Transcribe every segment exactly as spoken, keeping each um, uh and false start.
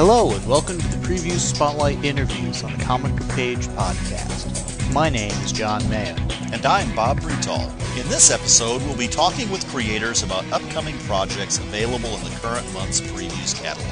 Hello and welcome to the Preview Spotlight Interviews on the Comic Book Page podcast. My name is John Mayo. And I'm Bob Bretal. In this episode, we'll be talking with creators about upcoming projects available in the current month's Previews catalog.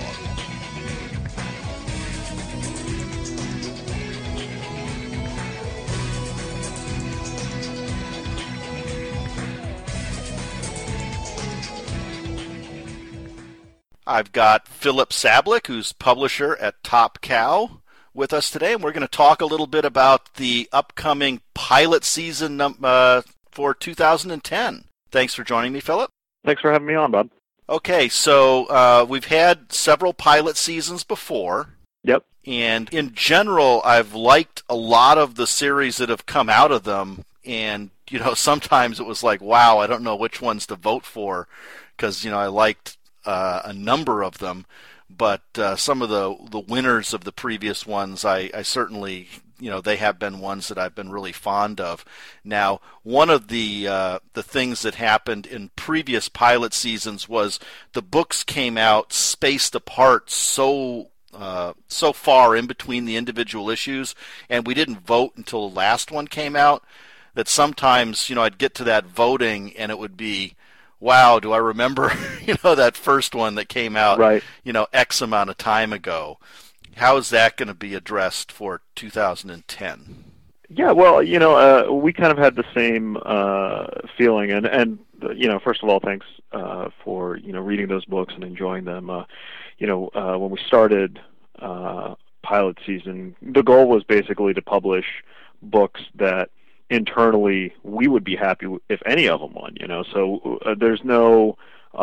I've got Philip Sablik, who's publisher at Top Cow, with us today, and we're going to talk a little bit about the upcoming pilot season uh, for two thousand ten. Thanks for joining me, Philip. Thanks for having me on, Bob. Okay, so uh, we've had several pilot seasons before. Yep. And in general, I've liked a lot of the series that have come out of them, and, you know, sometimes it was like, wow, I don't know which ones to vote for, because, you know, I liked Uh, a number of them, but uh, some of the the winners of the previous ones, I, I certainly, you know, they have been ones that I've been really fond of. Now, one of the uh, the things that happened in previous pilot seasons was the books came out spaced apart so uh, so far in between the individual issues, and we didn't vote until the last one came out, that sometimes, you know, I'd get to that voting and it would be, wow, do I remember, you know, that first one that came out, right. you know, X amount of time ago. How is that going to be addressed for two thousand ten? Yeah, well, you know, uh, we kind of had the same uh, feeling, and, and you know, first of all, thanks uh, for, you know, reading those books and enjoying them. Uh, you know, uh, when we started uh, pilot season, the goal was basically to publish books that internally we would be happy if any of them won, you know, so uh, there's no,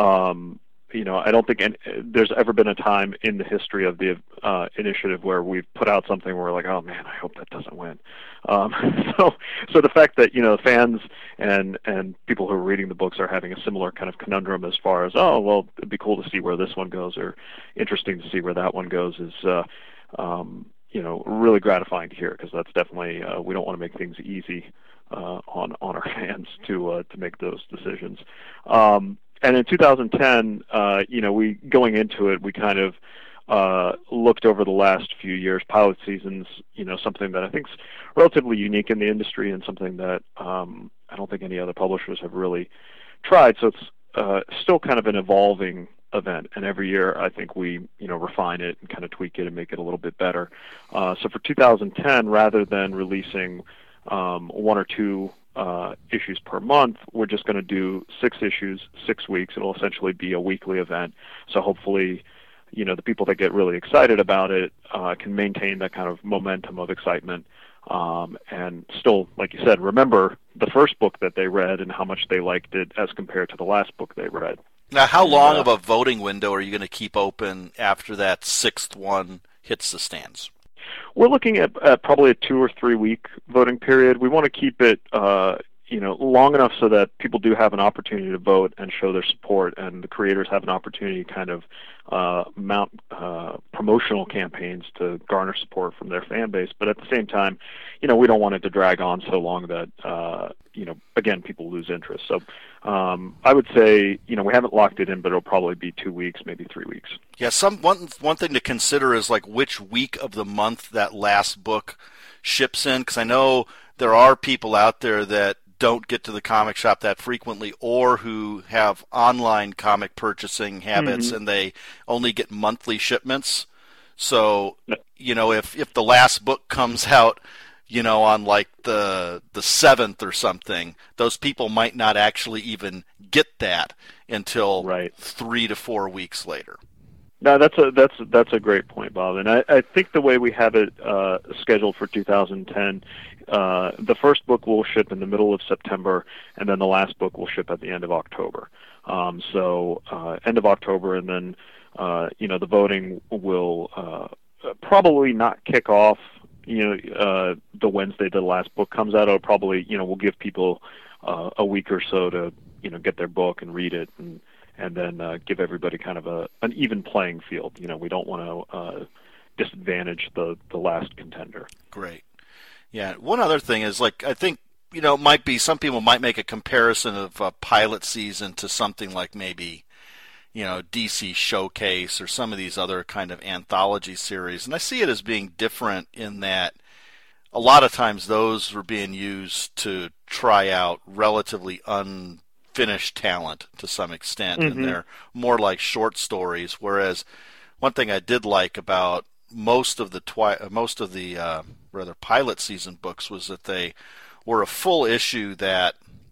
um, you know, I don't think any, there's ever been a time in the history of the uh, initiative where we've put out something where we're like, oh man, I hope that doesn't win. Um, so, so the fact that, you know, fans and, and people who are reading the books are having a similar kind of conundrum as far as, oh, well, it'd be cool to see where this one goes, or interesting to see where that one goes, is, uh, um, you know, really gratifying to hear, because that's definitely, uh, we don't want to make things easy uh, on on our fans to uh, to make those decisions. Um, and in two thousand ten, uh, you know, we going into it, we kind of uh, looked over the last few years, pilot seasons, you know, something that I think is relatively unique in the industry, and something that um, I don't think any other publishers have really tried. So it's uh, still kind of an evolving event, and every year I think we, you know, refine it and kind of tweak it and make it a little bit better. Uh, so for two thousand ten, rather than releasing um, one or two uh, issues per month, we're just going to do six issues, six weeks. It'll essentially be a weekly event. So hopefully, you know, the people that get really excited about it uh, can maintain that kind of momentum of excitement. Um, and still, like you said, remember the first book that they read and how much they liked it as compared to the last book they read. Now, how long uh, of a voting window are you going to keep open after that sixth one hits the stands? We're looking at, at probably a two or three week voting period. We want to keep it, uh, you know, long enough so that people do have an opportunity to vote and show their support, and the creators have an opportunity to kind of uh, mount uh, promotional campaigns to garner support from their fan base. But at the same time, you know, we don't want it to drag on so long that, uh, you know, again, people lose interest. So um, I would say, you know, we haven't locked it in, but it'll probably be two weeks, maybe three weeks. Yeah, some one one thing to consider is like which week of the month that last book ships in, because I know there are people out there that don't get to the comic shop that frequently, or who have online comic purchasing habits, mm-hmm. and they only get monthly shipments. So, you know, if if the last book comes out, you know, on like the the seventh or something, those people might not actually even get that until right. three to four weeks later. No, that's a that's that's a great point, Bob. And I, I think the way we have it uh, scheduled for two thousand ten, uh, the first book will ship in the middle of September, and then the last book will ship at the end of October. Um, so uh, end of October, and then uh, you know, the voting will uh, probably not kick off, you know, uh, the Wednesday the last book comes out. It'll probably, you know, we'll give people uh, a week or so to, you know, get their book and read it, and and then uh, give everybody kind of a an even playing field. You know, we don't want to uh, disadvantage the, the last contender. Great. Yeah. One other thing is, like, I think, you know, it might be, some people might make a comparison of a pilot season to something like maybe, you know, D C Showcase or some of these other kind of anthology series. And I see it as being different in that a lot of times those were being used to try out relatively unfinished talent to some extent, Mm-hmm. and they're more like short stories. Whereas one thing I did like about most of the twi- most of the uh, rather pilot season books was that they were a full issue that,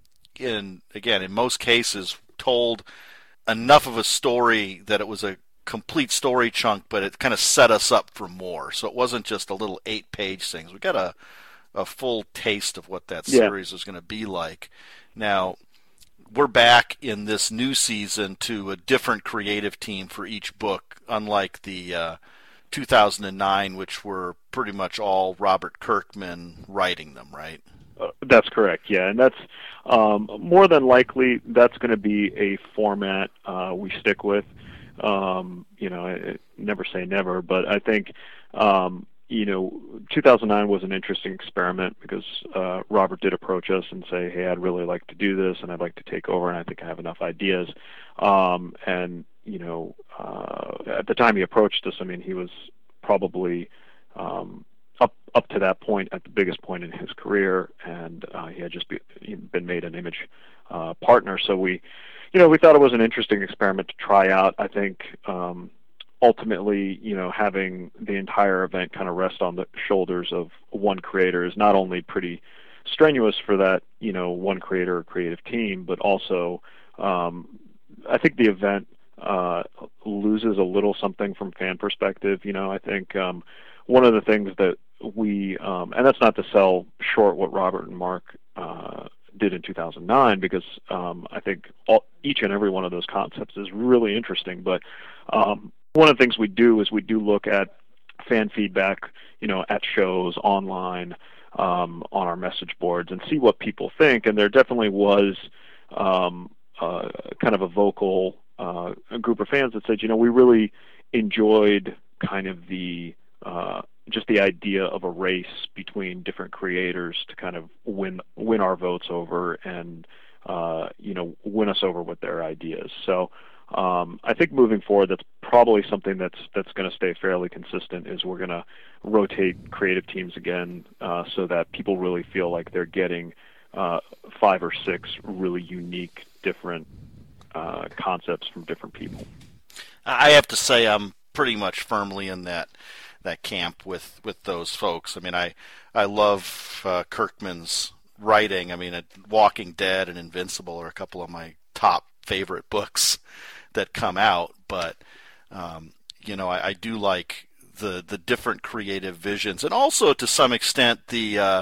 in again in most cases, told enough of a story that it was a complete story chunk, but it kind of set us up for more. So it wasn't just a little eight-page things. We got a a full taste of what that Yeah. series was going to be like. Now, we're back in this new season to a different creative team for each book, unlike the uh, two thousand nine, which were pretty much all Robert Kirkman writing them, right? Uh, that's correct, yeah, and that's um, more than likely that's going to be a format uh, we stick with. Um, you know, I, I never say never, but I think um, you know, two thousand nine was an interesting experiment because uh, Robert did approach us and say, "Hey, I'd really like to do this, and I'd like to take over, and I think I have enough ideas." Um, and you know, uh, at the time he approached us, I mean, he was probably um, up up to that point at the biggest point in his career, and uh, he had just be, been made an Image uh, partner. So we, you know, we thought it was an interesting experiment to try out. I think um, ultimately, you know, having the entire event kind of rest on the shoulders of one creator is not only pretty strenuous for that, you know, one creator or creative team, but also um, I think the event uh, loses a little something from fan perspective. You know, I think um, one of the things that we, um, and that's not to sell short what Robert and Mark uh, did in two thousand nine, because um, I think all, each and every one of those concepts is really interesting. But um, one of the things we do is we do look at fan feedback, you know, at shows, online, um, on our message boards, and see what people think. And there definitely was um, uh, kind of a vocal uh, group of fans that said, you know, we really enjoyed kind of the uh, just the idea of a race between different creators to kind of win win our votes over and uh, you know, win us over with their ideas. So um, I think moving forward, that's probably something that's that's going to stay fairly consistent. Is we're going to rotate creative teams again, uh, so that people really feel like they're getting uh, five or six really unique, different uh, concepts from different people. I have to say I'm pretty much firmly in that that camp with, with those folks. I mean, I I love uh, Kirkman's writing. I mean, uh, Walking Dead and Invincible are a couple of my top favorite books that come out. But um, you know, I, I do like the the different creative visions, and also to some extent the uh,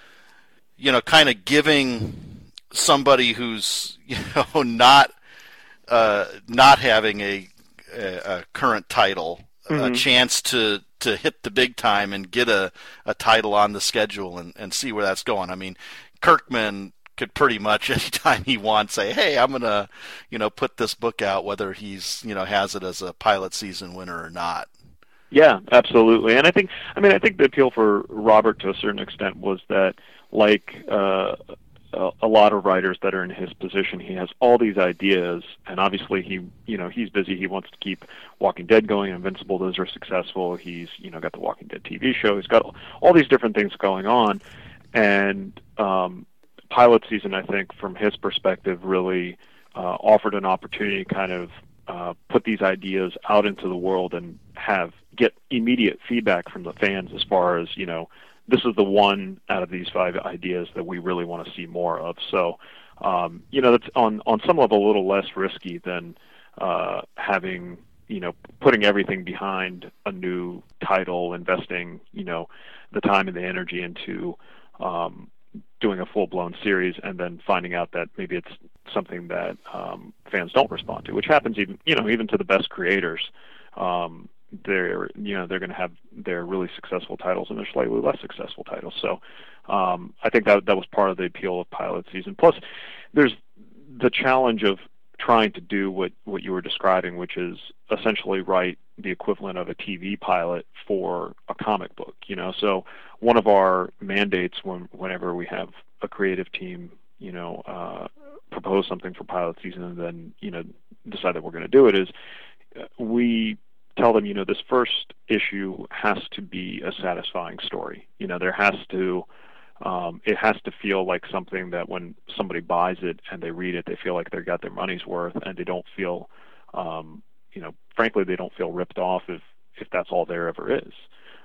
you know, kind of giving somebody who's, you know, not uh, not having a, a, a current title mm-hmm. a chance to to hit the big time and get a, a title on the schedule and, and see where that's going. I mean, Kirkman could pretty much anytime he wants say, hey, I'm going to, you know, put this book out, whether he's, you know, has it as a pilot season winner or not. Yeah, absolutely. And I think, I mean, I think the appeal for Robert to a certain extent was that, like uh, a, a lot of writers that are in his position, he has all these ideas, and obviously he, you know, he's busy. He wants to keep Walking Dead going. Invincible, those are successful. He's, you know, got the Walking Dead T V show. He's got all these different things going on, and um, pilot season, I think, from his perspective, really uh, offered an opportunity to kind of uh, put these ideas out into the world and have get immediate feedback from the fans as far as, you know, this is the one out of these five ideas that we really want to see more of. So, um, you know, that's on, on some level a little less risky than uh, having, you know, putting everything behind a new title, investing, you know, the time and the energy into um, doing a full-blown series, and then finding out that maybe it's something that um, fans don't respond to, which happens even, you know, even to the best creators. Um, they're, you know, they're going to have their really successful titles and their slightly less successful titles. So um, I think that that was part of the appeal of pilot season. Plus, there's the challenge of trying to do what, what you were describing, which is essentially write the equivalent of a T V pilot for a comic book, you know. So one of our mandates when whenever we have a creative team, you know, uh, propose something for pilot season and then, you know, decide that we're going to do it is we tell them, you know, this first issue has to be a satisfying story. You know, there has to, um, it has to feel like something that when somebody buys it and they read it, they feel like they got their money's worth, and they don't feel, um, you know, frankly, they don't feel ripped off if, if that's all there ever is.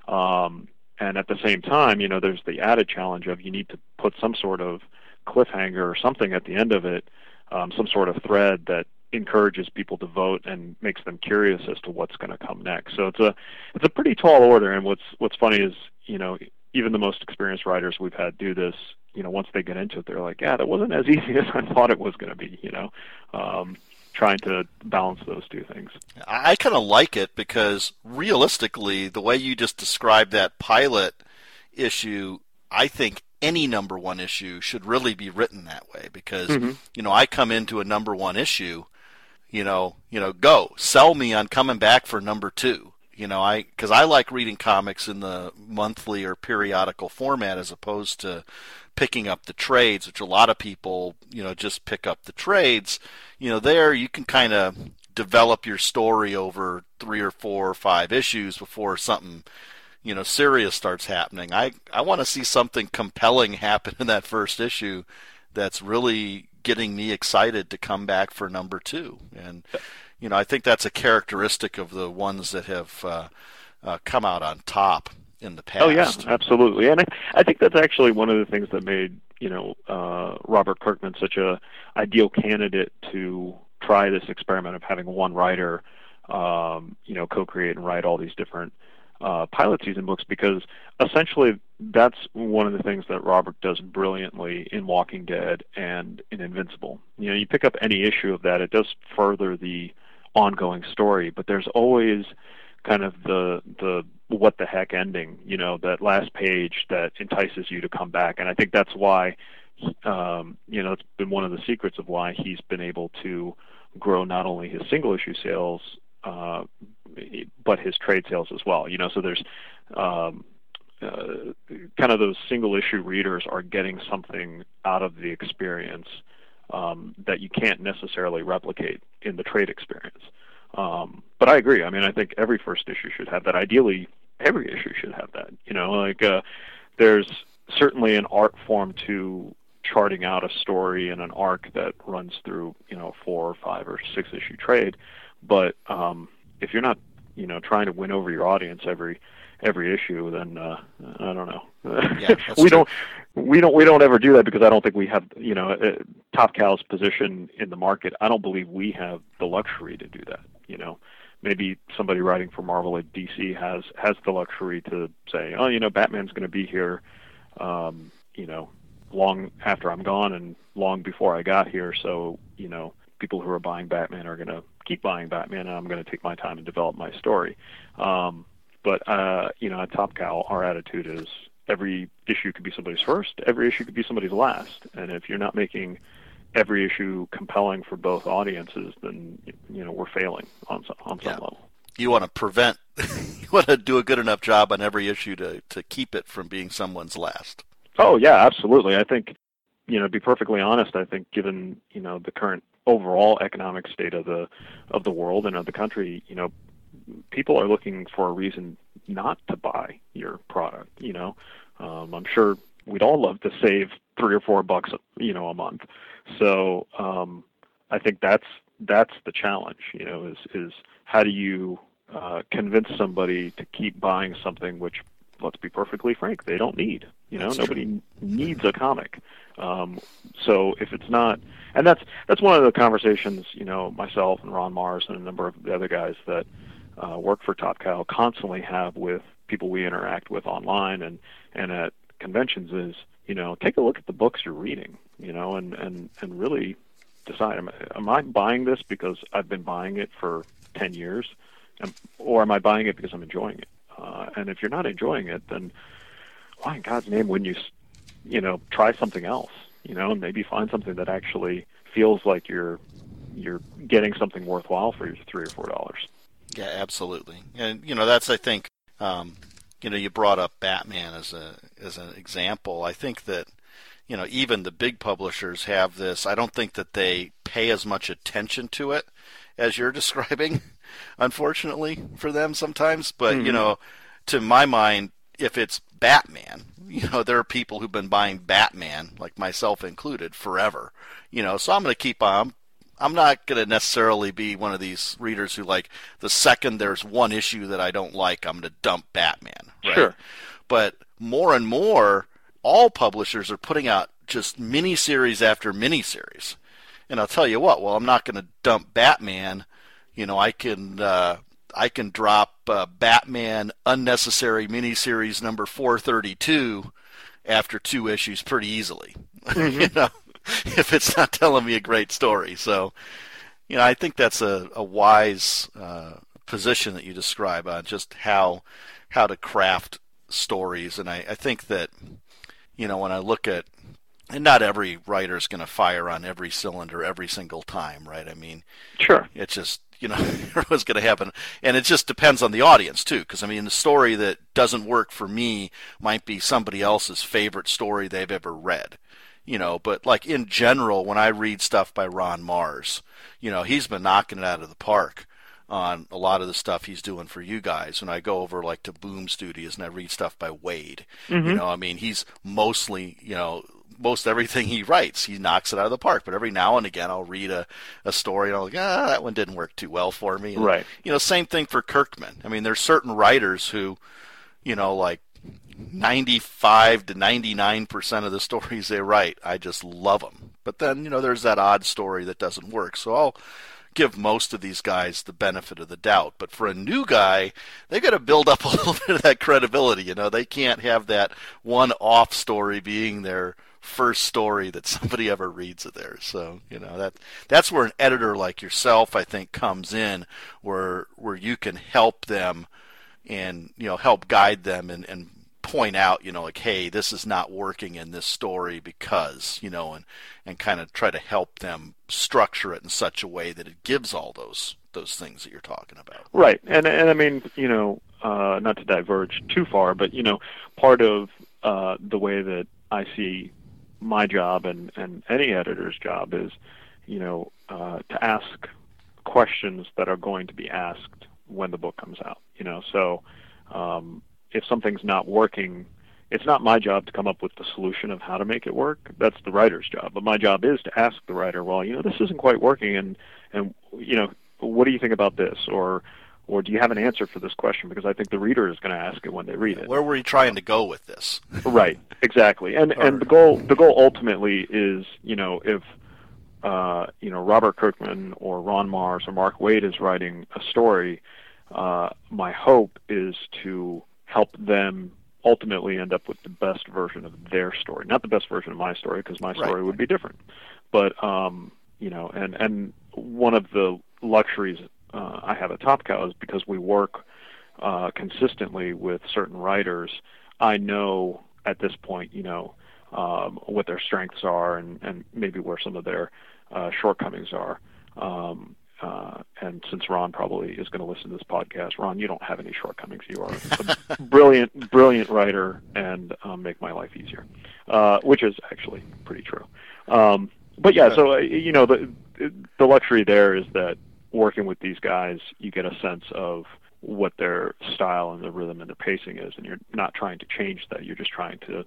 Um, and at the same time, you know, there's the added challenge of you need to put some sort of cliffhanger or something at the end of it, um, some sort of thread that encourages people to vote and makes them curious as to what's going to come next. So it's a it's a pretty tall order. And what's what's funny is, you know, even the most experienced writers we've had do this, you know, once they get into it, they're like, yeah, that wasn't as easy as I thought it was going to be. You know, um, trying to balance those two things. I kind of like it because realistically, the way you just described that pilot issue, I think any number one issue should really be written that way because, mm-hmm. you know, I come into a number one issue. You know, you know, go sell me on coming back for number two. You know, I because I like reading comics in the monthly or periodical format as opposed to picking up the trades, which a lot of people, you know, just pick up the trades. You know, there you can kind of develop your story over three or four or five issues before something, you know, serious starts happening. I I want to see something compelling happen in that first issue that's really getting me excited to come back for number two. And, you know, I think that's a characteristic of the ones that have uh, uh, come out on top in the past. Oh, yeah, absolutely. And I, I think that's actually one of the things that made, you know, uh, Robert Kirkman such a ideal candidate to try this experiment of having one writer, um, you know, co-create and write all these different Uh, pilot season books, because essentially that's one of the things that Robert does brilliantly in Walking Dead and in Invincible. You know, you pick up any issue of that, it does further the ongoing story, but there's always kind of the the what the heck ending, you know, that last page that entices you to come back. And I think that's why, um, you know, it's been one of the secrets of why he's been able to grow not only his single issue sales, uh, but his trade sales as well. You know, so there's um, uh, kind of those single issue readers are getting something out of the experience um, that you can't necessarily replicate in the trade experience. Um, but I agree. I mean, I think every first issue should have that. Ideally, every issue should have that. You know, like uh, there's certainly an art form to charting out a story and an arc that runs through, you know, four or five or six issue trade. But um, if you're not, you know, trying to win over your audience every every issue, then uh, I don't know. Yeah, we true. don't we don't we don't ever do that because I don't think we have, you know, uh, Top Cow's position in the market. I don't believe we have the luxury to do that. You know, maybe somebody writing for Marvel at D C has has the luxury to say, oh, you know, Batman's going to be here, um, you know, long after I'm gone and long before I got here. So, you know, people who are buying Batman are going to keep buying Batman, and I'm going to take my time and develop my story. Um, but, uh, you know, at Top Cow, our attitude is every issue could be somebody's first, every issue could be somebody's last. And if you're not making every issue compelling for both audiences, then, you know, we're failing on some, on some yeah. level. You want to prevent, you want to do a good enough job on every issue to, to keep it from being someone's last. Oh, yeah, absolutely. I think, you know, to be perfectly honest, I think given, you know, the current overall economic state of the of the world and of the country, you know, people are looking for a reason not to buy your product. You know, um, I'm sure we'd all love to save three or four bucks, you know, a month. So um, I think that's that's the challenge. You know, is is how do you uh, convince somebody to keep buying something which, let's be perfectly frank, they don't need. You know, that's nobody true. needs a comic. Um, so if it's not, and that's that's one of the conversations, you know, myself and Ron Mars and a number of the other guys that uh, work for Top Cow constantly have with people we interact with online and, and at conventions is, you know, take a look at the books you're reading, you know, and, and, and really decide, am, am I buying this because I've been buying it for ten years, or am I buying it because I'm enjoying it? Uh, and if you're not enjoying it, then why in God's name wouldn't you, you know, try something else, you know, and maybe find something that actually feels like you're you're getting something worthwhile for your three or four dollars. Yeah, absolutely. And you know, that's I think, um, you know, you brought up Batman as a as an example. I think that, you know, even the big publishers have this. I don't think that they pay as much attention to it as you're describing, unfortunately for them sometimes. But, Mm-hmm. you know, to my mind, if it's Batman, you know, there are people who've been buying Batman, like myself included, forever. You know, so I'm going to keep on. I'm not going to necessarily be one of these readers who, like, the second there's one issue that I don't like, I'm going to dump Batman. Right? Sure. But more and more, all publishers are putting out just miniseries after miniseries. And I'll tell you what, well, I'm not going to dump Batman. You know, I can uh, I can drop uh, Batman Unnecessary Miniseries number four thirty-two after two issues pretty easily. Mm-hmm. You know, if it's not telling me a great story. So, you know, I think that's a, a wise uh, position that you describe on just how how to craft stories. And I, I think that, you know, when I look at, and not every writer is going to fire on every cylinder every single time, right? I mean, Sure. it's just, you know, what's going to happen. And it just depends on the audience, too, because, I mean, the story that doesn't work for me might be somebody else's favorite story they've ever read. You know, but like in general, when I read stuff by Ron Marz, you know, he's been knocking it out of the park on a lot of the stuff he's doing for you guys. When I go over like to Boom Studios and I read stuff by Wade, Mm-hmm. you know, I mean, he's mostly, you know, most everything he writes, he knocks it out of the park. But every now and again, I'll read a, a story and I'll like, ah, that one didn't work too well for me. And, Right. you know, same thing for Kirkman. I mean, there's certain writers who, you know, like, ninety-five to ninety-nine percent of the stories they write, I just love them. But then, you know, there's that odd story that doesn't work. So I'll give most of these guys the benefit of the doubt. But for a new guy, they got to build up a little bit of that credibility. You know, they can't have that one-off story being their first story that somebody ever reads of theirs. So, you know, that that's where an editor like yourself, I think, comes in, where where you can help them and, you know, help guide them and, and point out, you know, like, hey, this is not working in this story because, you know, and, and kind of try to help them structure it in such a way that it gives all those those things that you're talking about. Right. And, and I mean, you know, uh, not to diverge too far, but, you know, part of uh, the way that I see my job and, and any editor's job is, you know, uh, to ask questions that are going to be asked when the book comes out, you know, so um, if something's not working, it's not my job to come up with the solution of how to make it work. That's the writer's job. But my job is to ask the writer, well, you know, this isn't quite working, and, and you know, what do you think about this? Or or do you have an answer for this question? Because I think the reader is going to ask it when they read it. Where were you trying to go with this? Right, exactly. And Or- and the goal the goal ultimately is, you know, if uh, you know, Robert Kirkman or Ron Marz or Mark Waid is writing a story, uh, my hope is to help them ultimately end up with the best version of their story, not the best version of my story, because my story Right. would be different. But um, you know, and and one of the luxuries uh, I have at Top Cow is because we work uh, consistently with certain writers. I know at this point, you know, um, what their strengths are and and maybe where some of their uh, shortcomings are. Um, Uh, and since Ron probably is going to listen to this podcast, Ron, you don't have any shortcomings. You are a brilliant, brilliant writer and um, make my life easier, uh, which is actually pretty true. Um, but yeah, so, uh, you know, the the luxury there is that working with these guys, you get a sense of what their style and the rhythm and their pacing is, and you're not trying to change that. You're just trying to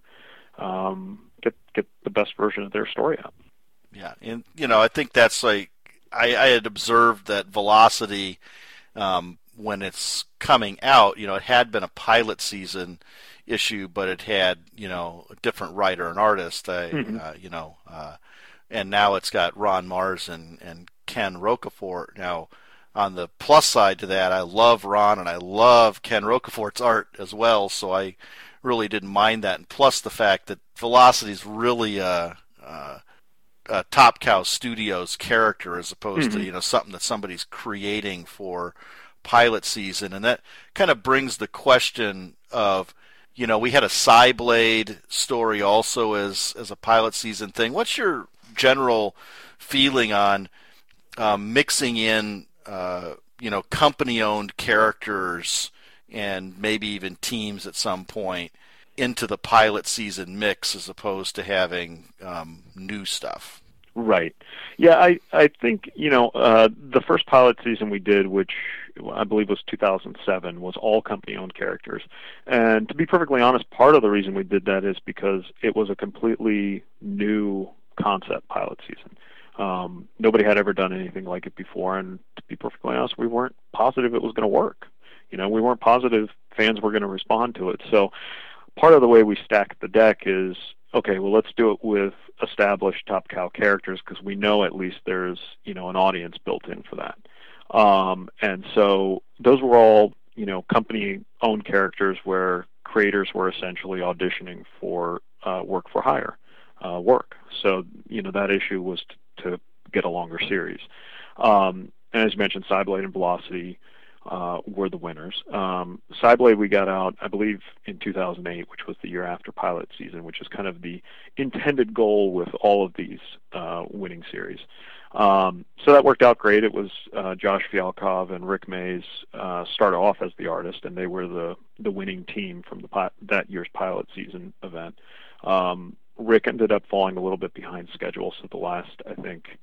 um, get get the best version of their story out. Yeah, and, you know, I think that's like, I, I had observed that Velocity, um, when it's coming out, you know, it had been a pilot season issue, but it had, you know, a different writer and artist, I, Mhm. uh, you know, uh, and now it's got Ron Marz and, and Ken Rocafort. Now, on the plus side to that, I love Ron and I love Ken Rocafort's art as well, so I really didn't mind that. And plus the fact that Velocity's really a, a, a Top Cow Studios character as opposed Mhm. to, you know, something that somebody's creating for pilot season. And that kind of brings the question of, you know, we had a Psyblade story also as as a pilot season thing. What's your general feeling on um, mixing in, uh, you know, company-owned characters and maybe even teams at some point into the pilot season mix as opposed to having um, new stuff? Right. Yeah, I, I think, you know, uh, the first pilot season we did, which I believe was two thousand seven, was all company-owned characters. And to be perfectly honest, part of the reason we did that is because it was a completely new concept pilot season. Um, nobody had ever done anything like it before, and to be perfectly honest, we weren't positive it was going to work. You know, we weren't positive fans were going to respond to it. So part of the way we stacked the deck is, okay, well, let's do it with established Top Cow characters because we know at least there's, you know, an audience built in for that. Um, and so those were all, you know, company-owned characters where creators were essentially auditioning for uh, work for hire uh, work. So, you know, that issue was t- to get a longer series. Um, and as you mentioned, Cyblade and Velocity Uh, were the winners. Um, Cyblade we got out, I believe, in two thousand eight, which was the year after pilot season, which is kind of the intended goal with all of these uh, winning series. Um, so that worked out great. It was uh, Josh Fialkov and Rick Mays uh, started off as the artist, and they were the, the winning team from the pi- that year's pilot season event. Um, Rick ended up falling a little bit behind schedule, so the last, I think,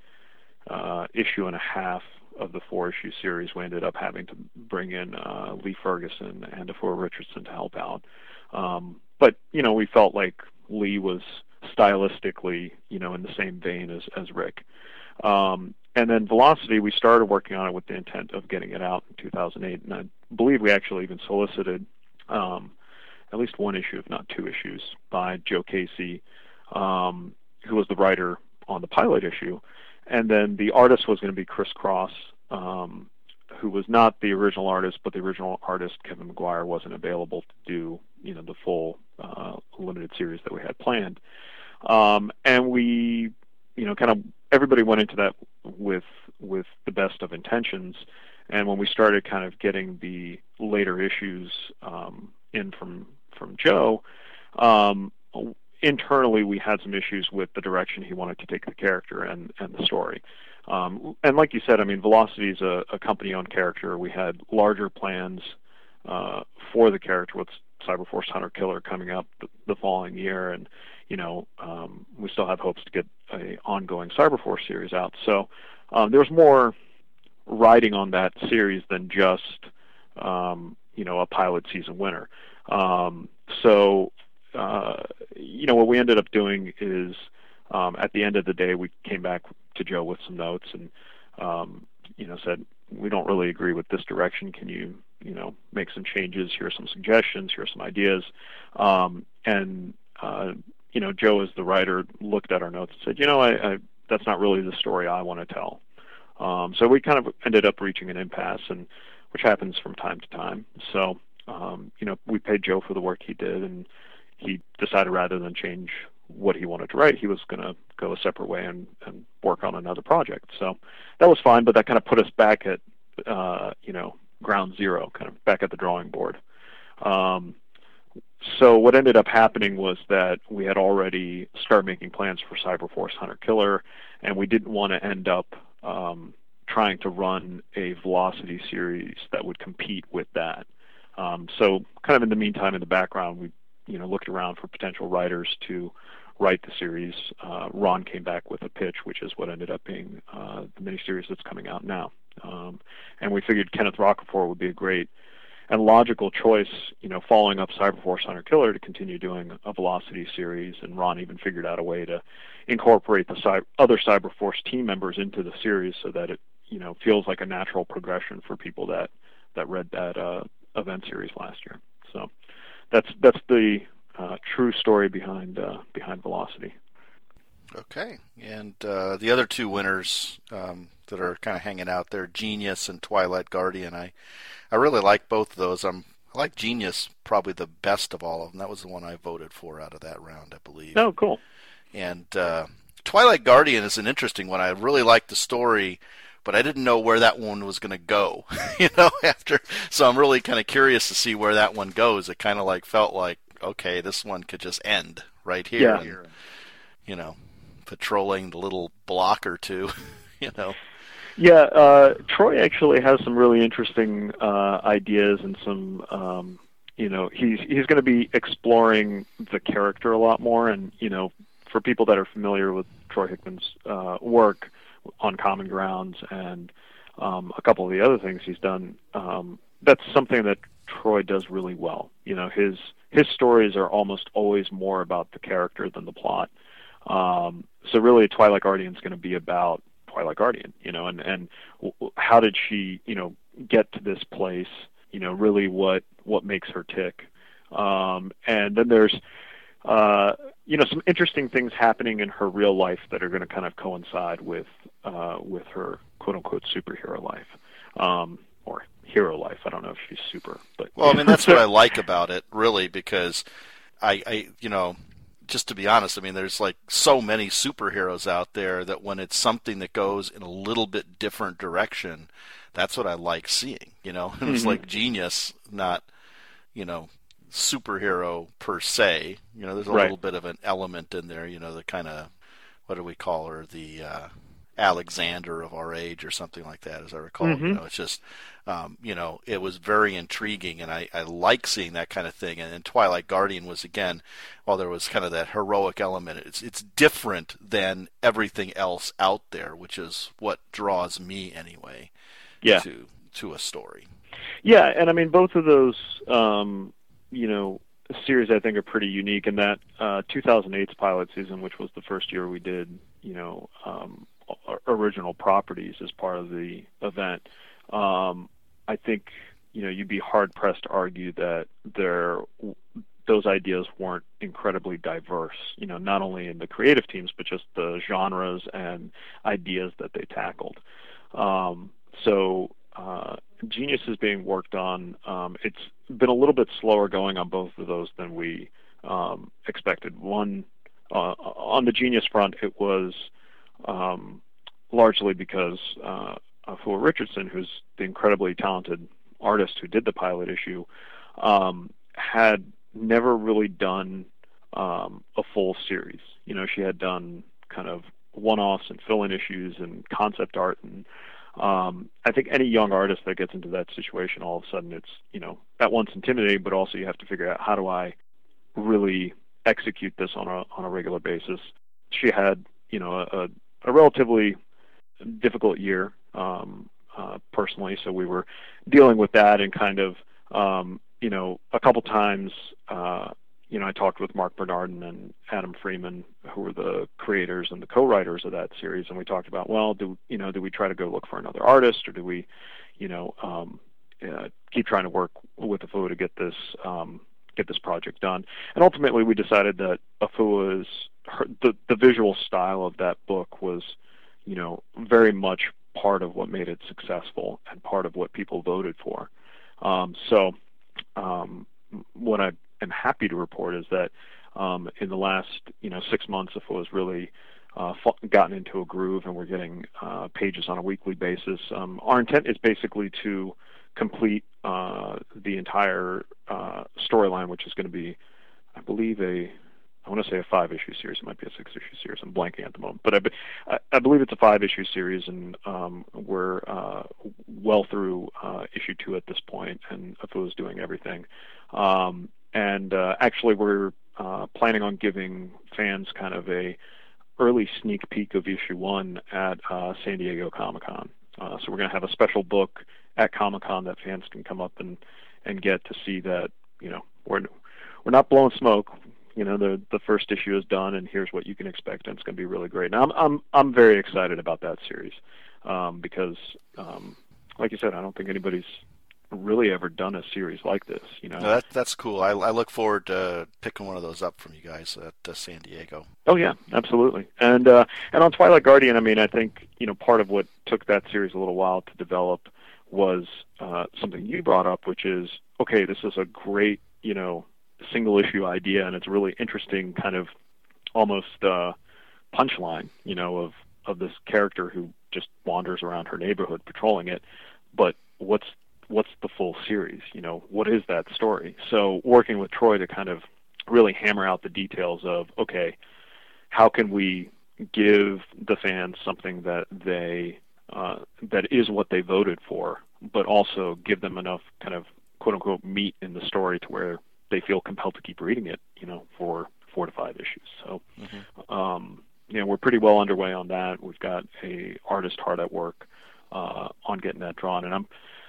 uh, issue and a half of the four-issue series, we ended up having to bring in uh, Lee Ferguson and DeFore Richardson to help out. Um, but, you know, we felt like Lee was stylistically, you know, in the same vein as, as Rick. Um, and then Velocity, we started working on it with the intent of getting it out in two thousand eight, and I believe we actually even solicited um, at least one issue, if not two issues, by Joe Casey, um, who was the writer on the pilot issue. And then the artist was going to be Chris Cross, um, who was not the original artist, but the original artist, Kevin McGuire, wasn't available to do, you know, the full uh, limited series that we had planned. Um, and we, you know, kind of everybody went into that with with the best of intentions. And when we started kind of getting the later issues um, in from from Joe, um, internally we had some issues with the direction he wanted to take the character and, and the story. Um, and like you said, I mean, Velocity is a, a company-owned character. We had larger plans uh, for the character with Cyberforce Hunter Killer coming up the, the following year, and you know, um, we still have hopes to get an ongoing Cyberforce series out. So um, there was more riding on that series than just um, you know, a pilot season winner. Um, so Uh, you know, what we ended up doing is um, at the end of the day, we came back to Joe with some notes and, um, you know, said, we don't really agree with this direction. Can you, you know, make some changes? Here are some suggestions. Here are some ideas. Um, and, uh, you know, Joe, as the writer, looked at our notes and said, you know, I, I, that's not really the story I want to tell. Um, so we kind of ended up reaching an impasse, and which happens from time to time. So, um, you know, we paid Joe for the work he did, and he decided rather than change what he wanted to write, he was going to go a separate way and, and work on another project. So that was fine, but that kind of put us back at, uh, you know, ground zero, kind of back at the drawing board. Um, so what ended up happening was that we had already started making plans for Cyberforce Hunter Killer, and we didn't want to end up um, trying to run a Velocity series that would compete with that. Um, so kind of in the meantime, in the background, we you know, looked around for potential writers to write the series. Uh, Ron came back with a pitch, which is what ended up being uh, the miniseries that's coming out now. Um, and we figured Kenneth Rocafort would be a great and logical choice, you know, following up Cyberforce Hunter Killer to continue doing a Velocity series. And Ron even figured out a way to incorporate the cy- other Cyberforce team members into the series so that it, you know, feels like a natural progression for people that, that read that uh, event series last year. So That's that's the uh, true story behind uh, behind Velocity. Okay, and uh, the other two winners um, that are kind of hanging out there, Genius and Twilight Guardian. I I really like both of those. I'm I like Genius probably the best of all of them. That was the one I voted for out of that round, I believe. Oh, cool. And uh, Twilight Guardian is an interesting one. I really liked the story, but I didn't know where that one was going to go, you know, after. So I'm really kind of curious to see where that one goes. It kind of like felt like, okay, this one could just end right here. Yeah. And, you know, patrolling the little block or two, you know. Yeah, uh, Troy actually has some really interesting uh, ideas and some, um, you know, he's he's going to be exploring the character a lot more. And, you know, for people that are familiar with Troy Hickman's uh, work on Common Grounds and um, a couple of the other things he's done, um, that's something that Troy does really well. You know, his his stories are almost always more about the character than the plot. Um, so really, Twilight Guardian is going to be about Twilight Guardian, you know, and and w- how did she, you know, get to this place? You know, really what what makes her tick? Um, and then there's uh, you know, some interesting things happening in her real life that are going to kind of coincide with uh, with her quote unquote superhero life. Um, or hero life. I don't know if she's super, but well, I mean, that's what I like about it, really, because I, I, you know, just to be honest, I mean, there's like so many superheroes out there that when it's something that goes in a little bit different direction, that's what I like seeing. You know, mm-hmm. It's like Genius, not, you know, superhero per se. You know, there's a right. little bit of an element in there. You know, the kind of, what do we call her, the uh, Alexander of our age or something like that, as I recall. Mm-hmm. You know, it's just, um, you know, it was very intriguing, and I, I like seeing that kind of thing. And, and Twilight Guardian was, again, while there was kind of that heroic element, it's it's different than everything else out there, which is what draws me anyway. Yeah. to to a story. Yeah, and I mean both of those, um, you know, series I think are pretty unique. In that uh, two thousand eight's pilot season, which was the first year we did, you know, um, original properties as part of the event. Um, I think, you know, you'd be hard pressed to argue that there those ideas weren't incredibly diverse. You know, not only in the creative teams, but just the genres and ideas that they tackled. Um, so uh, Genius is being worked on. Um, it's been a little bit slower going on both of those than we um, expected. One, uh, on the Genius front, it was um, largely because uh, Afua Richardson, who's the incredibly talented artist who did the pilot issue, um, had never really done um, a full series. You know, she had done kind of one-offs and fill-in issues and concept art, and um, I think any young artist that gets into that situation, all of a sudden it's, you know, at once intimidating, but also you have to figure out, how do I really execute this on a on a regular basis? She had, you know, a, a relatively difficult year um, uh, personally, so we were dealing with that, and kind of, um, you know, a couple times, uh, you know, I talked with Mark Bernardin and Adam Freeman, who were the creators and the co-writers of that series, and we talked about, well, do you know, do we try to go look for another artist, or do we, you know, um, uh, keep trying to work with Afua to get this um, get this project done? And ultimately, we decided that Afua's her, the the visual style of that book was, you know, very much part of what made it successful and part of what people voted for. Um, so, um, what I am happy to report is that um, in the last, you know, six months, Afua has really uh, gotten into a groove, and we're getting uh, pages on a weekly basis. Um, our intent is basically to complete uh, the entire uh, storyline, which is going to be, I believe, a I want to say a five-issue series. It might be a six-issue series. I'm blanking at the moment, but I, I believe it's a five-issue series, and um, we're uh, well through uh, issue two at this point, and Afua is doing everything. Um, and uh, actually, we're uh, planning on giving fans kind of a early sneak peek of issue one at uh, San Diego Comic-Con. Uh, so we're going to have a special book at Comic-Con that fans can come up and, and get to see that, you know, we're we're not blowing smoke. You know, the the first issue is done, and here's what you can expect, and it's going to be really great. Now, I'm I'm I'm very excited about that series um, because, um, like you said, I don't think anybody's really ever done a series like this. You know, no, that that's cool. I, I look forward to picking one of those up from you guys at uh, San Diego. Oh yeah, absolutely. And uh, and on Twilight Guardian, I mean, I think, you know, part of what took that series a little while to develop was uh, something you brought up, which is, okay, this is a great, you know, single issue idea, and it's a really interesting kind of almost uh, punchline, you know, of, of this character who just wanders around her neighborhood patrolling it. But what's what's the full series? You know, what is that story? So working with Troy to kind of really hammer out the details of, okay, how can we give the fans something that they uh, that is what they voted for, but also give them enough kind of quote unquote meat in the story to where they feel compelled to keep reading it, you know, for four to five issues. So, mm-hmm. um, you know, we're pretty well underway on that. We've got a artist hard at work uh, on getting that drawn, and I'm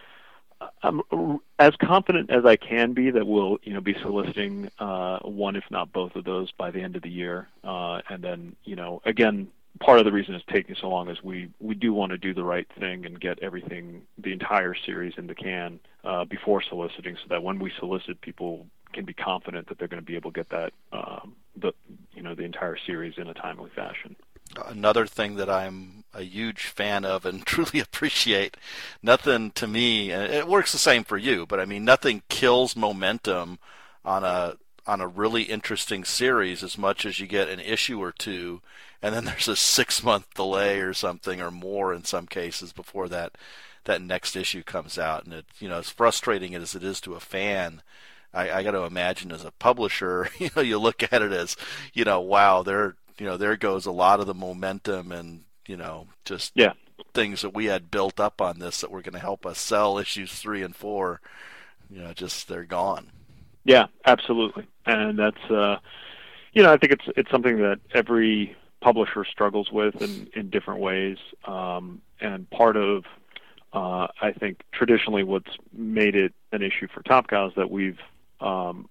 I'm as confident as I can be that we'll, you know, be soliciting uh, one, if not both of those by the end of the year. Uh, and then, you know, again, part of the reason it's taking so long is we, we do want to do the right thing and get everything, the entire series in the can uh, before soliciting, so that when we solicit, people can be confident that they're going to be able to get that, um, the, you know, the entire series in a timely fashion. Another thing that I'm a huge fan of and truly appreciate, nothing to me, and it works the same for you, but I mean, nothing kills momentum on a on a really interesting series as much as you get an issue or two, and then there's a six-month delay or something, or more in some cases, before that that next issue comes out. And it, you know, as frustrating as it is to a fan, I, I got to imagine as a publisher, you know, you look at it as, you know, wow, they're you know, there goes a lot of the momentum and, you know, just yeah. things that we had built up on this that were going to help us sell issues three and four, you know, just they're gone. Yeah, absolutely. And that's, uh, you know, I think it's it's something that every publisher struggles with in, in different ways. Um, and part of, uh, I think, traditionally what's made it an issue for Top Cow is that we've, um,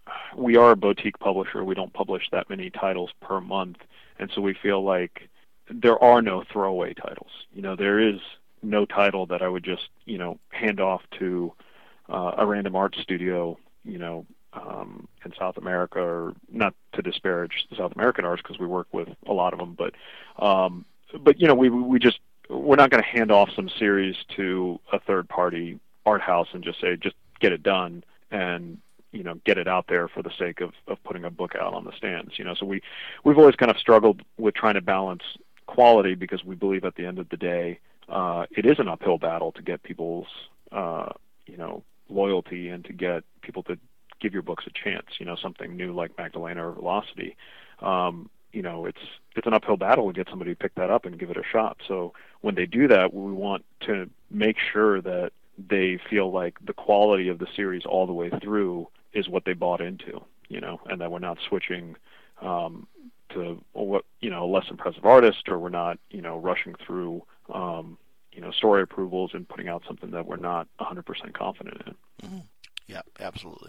we are a boutique publisher. We don't publish that many titles per month. And so we feel like there are no throwaway titles. You know, there is no title that I would just, you know, hand off to uh, a random art studio, you know, um, in South America, or not to disparage the South American artists because we work with a lot of them, but, um, but you know, we we just, we're not going to hand off some series to a third-party art house and just say, just get it done and, you know, get it out there for the sake of, of putting a book out on the stands. You know, so we, we've always kind of struggled with trying to balance quality, because we believe at the end of the day, uh, it is an uphill battle to get people's, uh, you know, loyalty and to get people to give your books a chance, you know, something new like Magdalena or Velocity. Um, you know, it's, it's an uphill battle to get somebody to pick that up and give it a shot. So when they do that, we want to make sure that they feel like the quality of the series all the way through is what they bought into, you know, and that we're not switching um, to what, you know, a less impressive artist, or we're not, you know, rushing through, um, you know, story approvals and putting out something that we're not one hundred percent confident in. Mm-hmm. Yeah, absolutely.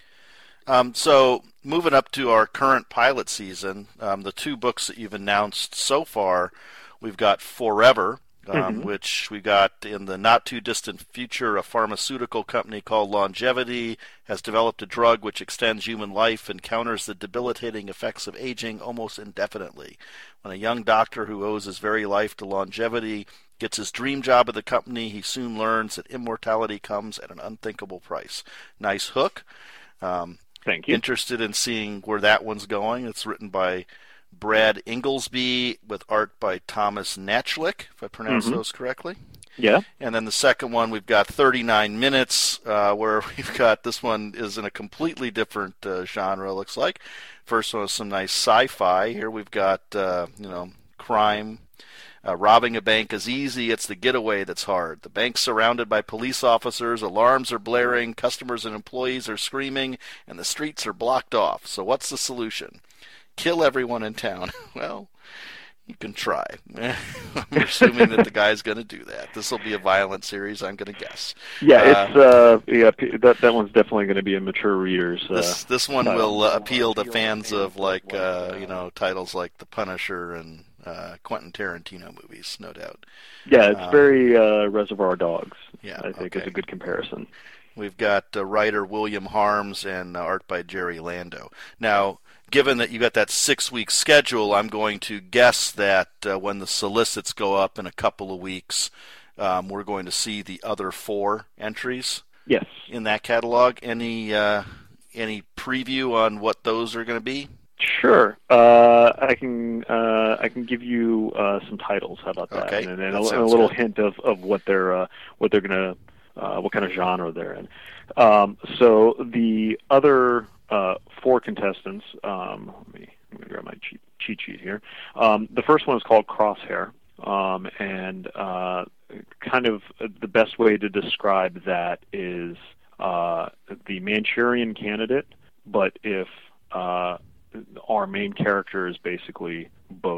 Um, so moving up to our current pilot season, um, the two books that you've announced so far, we've got Forever, Um, mm-hmm. which we got in the not-too-distant future. A pharmaceutical company called Longevity has developed a drug which extends human life and counters the debilitating effects of aging almost indefinitely. When a young doctor who owes his very life to Longevity gets his dream job at the company, he soon learns that immortality comes at an unthinkable price. Nice hook. Um, Thank you. Interested in seeing where that one's going. It's written by Brad Inglesby with art by Thomas Nachlik, if I pronounce mm-hmm. those correctly. Yeah. And then the second one, we've got thirty-nine minutes, uh, where we've got, this one is in a completely different uh, genre, looks like. First one was some nice sci-fi. Here we've got, uh, you know, crime. Uh, robbing a bank is easy, it's the getaway that's hard. The bank's surrounded by police officers, alarms are blaring, customers and employees are screaming, and the streets are blocked off. So what's the solution? Kill everyone in town. Well, you can try. I'm assuming that the guy's going to do that. This will be a violent series, I'm going to guess. Yeah, uh, it's uh, yeah, that that one's definitely going to be a mature readers. Uh, this this one title. will uh, appeal to fans of like uh, you know, titles like The Punisher and uh, Quentin Tarantino movies, no doubt. Yeah, it's um, very uh, Reservoir Dogs. Yeah, I think okay. is a good comparison. We've got uh, writer William Harms and uh, art by Jerry Lando. Now, given that you got that six-week schedule, I'm going to guess that uh, when the solicits go up in a couple of weeks, um, we're going to see the other four entries. Yes. In that catalog. Any uh, any preview on what those are going to be? Sure. Uh, I can uh, I can give you uh, some titles. How about that? Okay. And, and that a, a little good. hint of, of what they're uh, what they're going to uh, what kind of genre they're in. Um, so the other uh, four contestants. Um, let me let me grab my cheat, cheat sheet here. Um, the first one is called Crosshair, um, and uh, kind of the best way to describe that is uh, the Manchurian Candidate, but if uh, our main character is basically both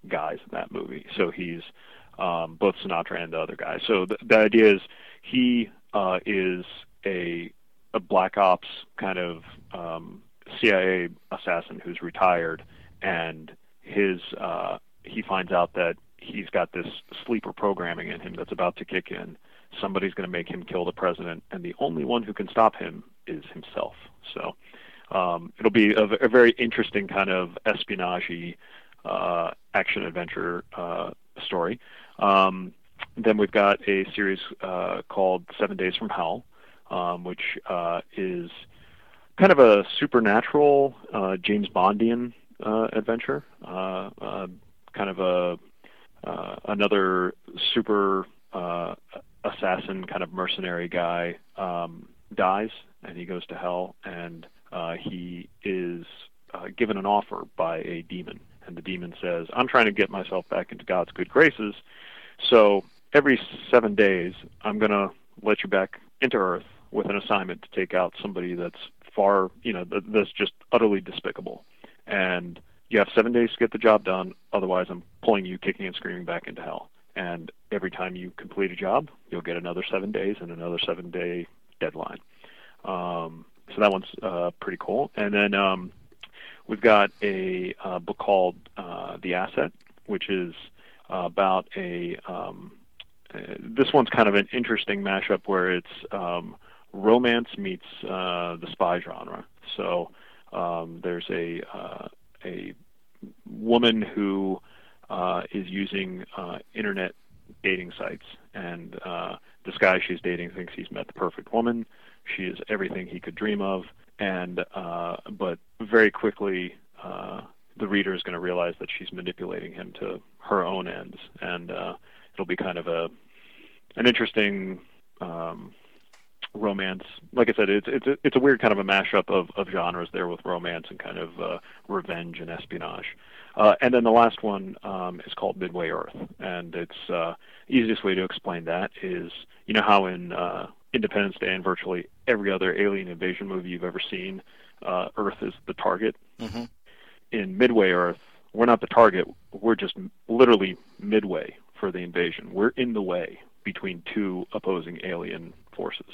guys in that movie. So he's um, both Sinatra and the other guy. So the, the idea is he uh, is a a black ops kind of um, C I A assassin who's retired, and his uh, he finds out that he's got this sleeper programming in him that's about to kick in. Somebody's going to make him kill the president, and the only one who can stop him is himself. So um, it'll be a, a very interesting kind of espionage uh, action adventure uh, story. Um, then we've got a series uh, called Seven Days from Hell, um, which uh, is kind of a supernatural uh, James Bondian uh, adventure, uh, uh, kind of a uh, another super uh, assassin kind of mercenary guy um, dies, and he goes to hell, and uh, he is uh, given an offer by a demon, and the demon says, I'm trying to get myself back into God's good graces, so every seven days I'm going to let you back into Earth with an assignment to take out somebody that's far, you know, that's just utterly despicable. And you have seven days to get the job done, otherwise I'm pulling you kicking and screaming back into hell. And every time you complete a job, you'll get another seven days and another seven-day deadline. Um, so that one's uh, pretty cool. And then um, we've got a uh, book called uh, The Asset, which is uh, about a um, uh, this one's kind of an interesting mashup where it's um, romance meets uh, the spy genre. So um, there's a uh, a woman who uh, is using uh, internet dating sites, and uh, this guy she's dating thinks he's met the perfect woman. She is everything he could dream of, and uh, but very quickly uh, the reader is going to realize that she's manipulating him to her own ends, and uh, it'll be kind of a an interesting um, romance. Like I said, it's it's a, it's a weird kind of a mashup of, of genres there with romance and kind of uh, revenge and espionage. Uh, and then the last one um, is called Midway Earth, and it's uh, easiest way to explain that is, you know how in uh, Independence Day and virtually every other alien invasion movie you've ever seen, uh, Earth is the target. Mm-hmm. In Midway Earth, we're not the target. We're just literally midway for the invasion. We're in the way between two opposing alien forces.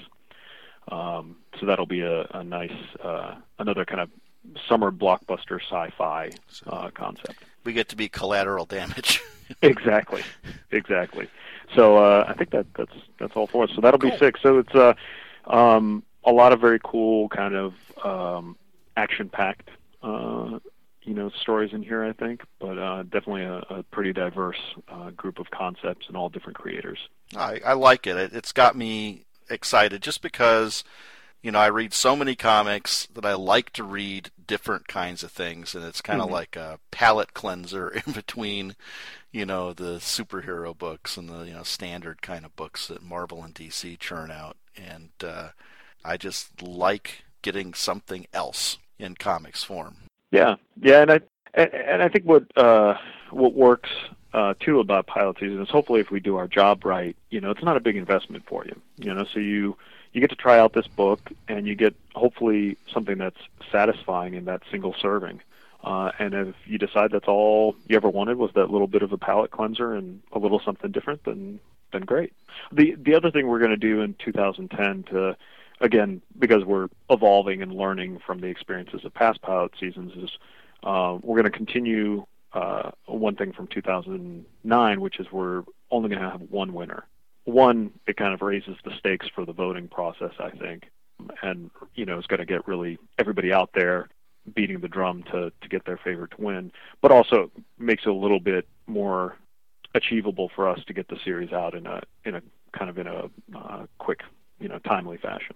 Um, so that'll be a, a nice, uh, another kind of summer blockbuster sci-fi uh, concept. We get to be collateral damage. Exactly, exactly. So uh, I think that that's that's all for us. So that'll Cool. be six. So it's uh, um, a lot of very cool kind of um, action-packed, uh, you know, stories in here, I think. But uh, definitely a, a pretty diverse uh, group of concepts and all different creators. I, I like it. it. It's got me excited just because, you know, I read so many comics that I like to read different kinds of things, and it's kind of mm-hmm. like a palate cleanser in between, you know, the superhero books and the, you know, standard kind of books that Marvel and D C churn out. And uh, I just like getting something else in comics form. Yeah, yeah, and I and, and I think what uh, what works uh, too about pilot season is hopefully if we do our job right, you know, it's not a big investment for you, you know, so you. You get to try out this book, and you get hopefully something that's satisfying in that single serving. Uh, and if you decide that's all you ever wanted was that little bit of a palate cleanser and a little something different, then then great. The the other thing we're going to do in two thousand ten to, again, because we're evolving and learning from the experiences of past pilot seasons, is uh, we're going to continue uh, one thing from two thousand nine, which is we're only going to have one winner. One, it kind of raises the stakes for the voting process, I think, and, you know, it's going to get really everybody out there beating the drum to, to get their favorite to win, but also makes it a little bit more achievable for us to get the series out in a in a kind of in a uh, quick, you know, timely fashion.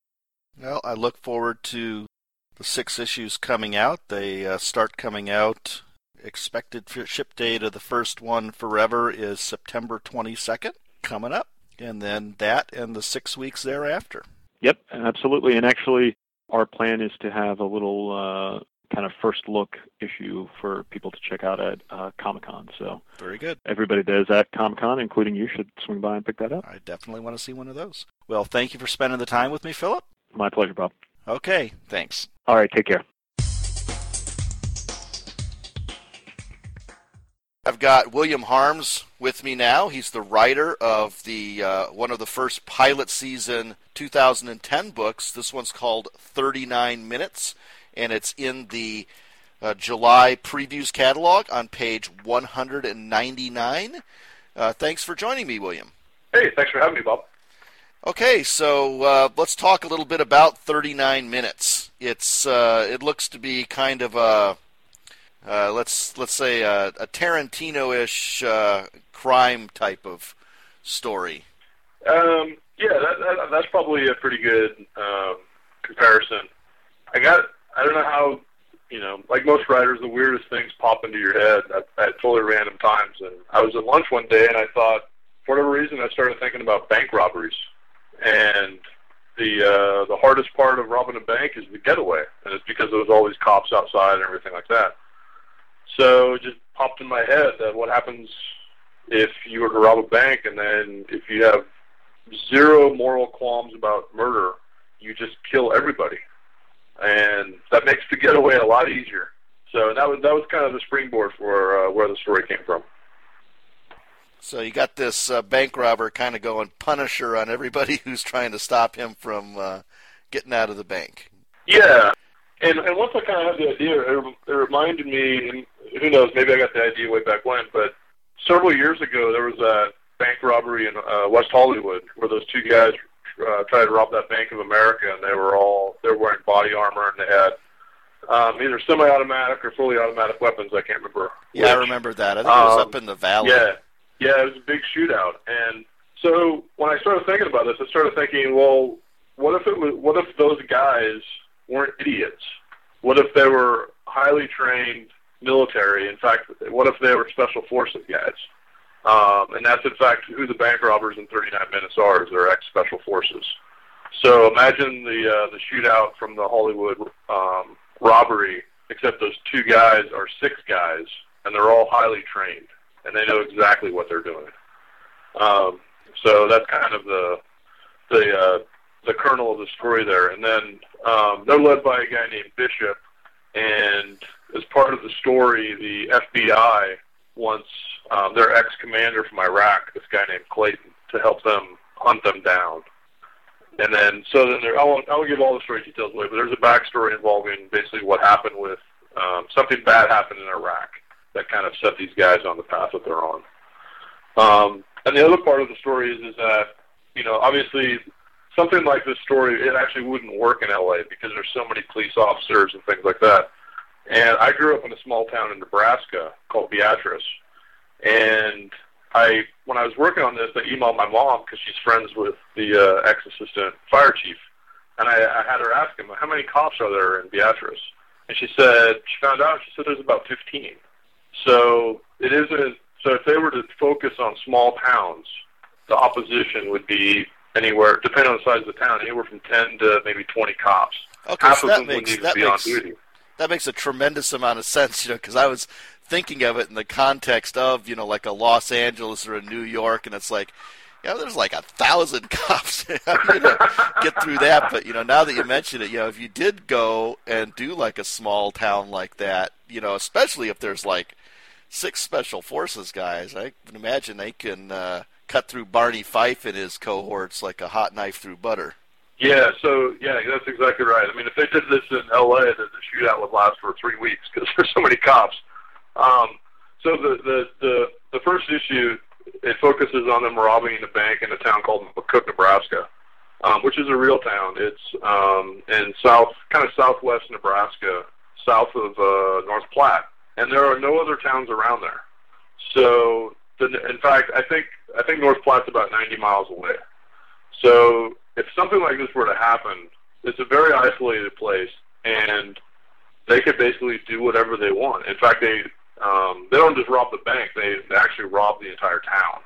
Well, I look forward to the six issues coming out. They uh, start coming out. Expected ship date of the first one forever is September twenty-second. Coming up, and then that and the six weeks thereafter. Yep, absolutely. And actually, our plan is to have a little uh, kind of first look issue for people to check out at uh, Comic-Con. So very good. Everybody that is at Comic-Con, including you, should swing by and pick that up. I definitely want to see one of those. Well, thank you for spending the time with me, Philip. My pleasure, Bob. Okay, thanks. All right, take care. I've got William Harms with me now. He's the writer of the uh, one of the first pilot season two thousand ten books. This one's called thirty-nine minutes, and it's in the uh, July previews catalog on page one hundred ninety-nine. Uh, thanks for joining me, William. Hey, thanks for having me, Bob. Okay, so uh, let's talk a little bit about thirty-nine minutes. It's uh, it looks to be kind of a Uh, let's let's say a, a Tarantino-ish uh, crime type of story. Um, yeah, that, that, that's probably a pretty good um, comparison. I got I don't know how, you know, like most writers, the weirdest things pop into your head at, at totally random times. And I was at lunch one day, and I thought, for whatever reason, I started thinking about bank robberies. And the uh, the hardest part of robbing a bank is the getaway, and it's because there was all these cops outside and everything like that. So it just popped in my head that what happens if you were to rob a bank, and then if you have zero moral qualms about murder, you just kill everybody, and that makes the getaway a lot easier. So that was that was kind of the springboard for uh, where the story came from. So you got this uh, bank robber kind of going Punisher on everybody who's trying to stop him from uh, getting out of the bank. Yeah. And, and once I kind of had the idea, it, it reminded me, and who knows, maybe I got the idea way back when, but several years ago there was a bank robbery in uh, West Hollywood where those two guys uh, tried to rob that Bank of America, and they were all, they were wearing body armor, and they had um, either semi-automatic or fully automatic weapons, I can't remember. Yeah, which. I remember that. I think it was um, up in the valley. Yeah, yeah, it was a big shootout. And so when I started thinking about this, I started thinking, well, what if it was, what if those guys weren't idiots? What if they were highly trained military? In fact, what if they were special forces guys? Um, and that's, in fact, who the bank robbers in thirty-nine minutes are, is they're ex-special forces. So imagine the uh, the shootout from the Hollywood um, robbery, except those two guys are six guys, and they're all highly trained, and they know exactly what they're doing. Um, so that's kind of the the uh, the kernel of the story there. And then um, they're led by a guy named Bishop, and as part of the story, the F B I wants um, their ex-commander from Iraq, this guy named Clayton, to help them hunt them down. And then, so then there, I won't, I won't give all the story details away, but there's a backstory involving basically what happened with, um, something bad happened in Iraq that kind of set these guys on the path that they're on. Um, and the other part of the story is, is that, you know, obviously something like this story, it actually wouldn't work in L A because there's so many police officers and things like that. And I grew up in a small town in Nebraska called Beatrice. And I, when I was working on this, I emailed my mom because she's friends with the uh, ex-assistant fire chief. And I, I had her ask him, how many cops are there in Beatrice? And she said, she found out, she said there's about fifteen. So it isn't, so if they were to focus on small towns, the opposition would be anywhere, depending on the size of the town, anywhere from ten to maybe twenty cops. Okay, Half so of that them makes, would need that to be makes, on duty. That makes a tremendous amount of sense, you know, because I was thinking of it in the context of, you know, like a Los Angeles or a New York, and it's like, you know, there's like a thousand cops. How are you going to get through that? But, you know, now that you mention it, you know, if you did go and do like a small town like that, you know, especially if there's like six special forces guys, I can imagine they can uh, cut through Barney Fife and his cohorts like a hot knife through butter. Yeah, so, yeah, that's exactly right. I mean, if they did this in L A, then the shootout would last for three weeks because there's so many cops. Um, so the, the, the, the first issue, it focuses on them robbing a bank in a town called McCook, Nebraska, um, which is a real town. It's um, in south, kind of southwest Nebraska, south of uh, North Platte, and there are no other towns around there. So, the, in fact, I think I think North Platte's about ninety miles away. So, if something like this were to happen, it's a very isolated place, and they could basically do whatever they want. In fact, they um, they don't just rob the bank; they, they actually rob the entire town.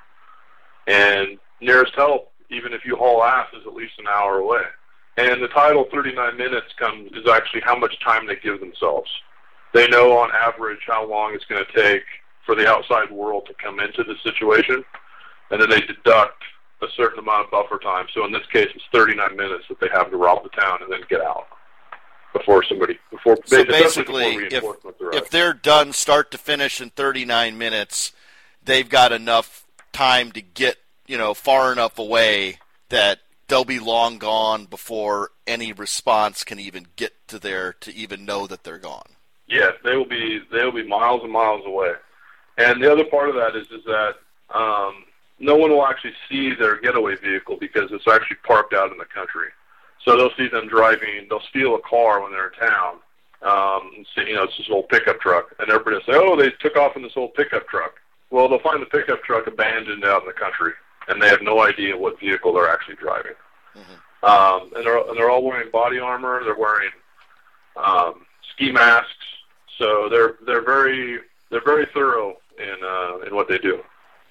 And nearest help, even if you haul ass, is at least an hour away. And the title thirty-nine minutes comes is actually how much time they give themselves. They know on average how long it's going to take for the outside world to come into the situation, and then they deduct a certain amount of buffer time. So in this case, it's thirty-nine minutes that they have to rob the town and then get out. before somebody before. So especially basically, before if reinforcements arrive. if they're done start to finish in thirty-nine minutes, they've got enough time to get, you know, far enough away that they'll be long gone before any response can even get to there to even know that they're gone. Yeah, they will be they will be miles and miles away. And the other part of that is is that um, no one will actually see their getaway vehicle because it's actually parked out in the country. So they'll see them driving. They'll steal a car when they're in town. Um, and see, you know, it's this old pickup truck, and everybody will say, "Oh, they took off in this old pickup truck." Well, they'll find the pickup truck abandoned out in the country, and they have no idea what vehicle they're actually driving. Mm-hmm. Um, and they're and they're all wearing body armor. They're wearing um, ski masks. So they're they're very they're very thorough in uh, in what they do.